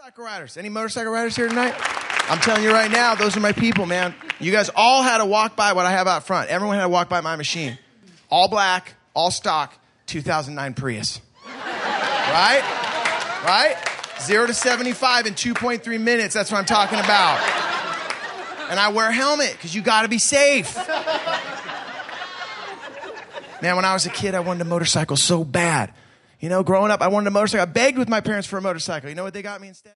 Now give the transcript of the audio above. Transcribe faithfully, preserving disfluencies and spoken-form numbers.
Motorcycle riders. Any motorcycle riders here tonight? I'm telling you right now, those are my people, man. You guys all had to walk by what I have out front. Everyone had to walk by my machine. All black, all stock, two thousand nine Prius. Right? Right? Zero to seventy-five in two point three minutes. That's what I'm talking about. And I wear a helmet because you got to be safe. Man, when I was a kid, I wanted a motorcycle so bad. You know, growing up, I wanted a motorcycle. I begged with my parents for a motorcycle. You know what they got me instead?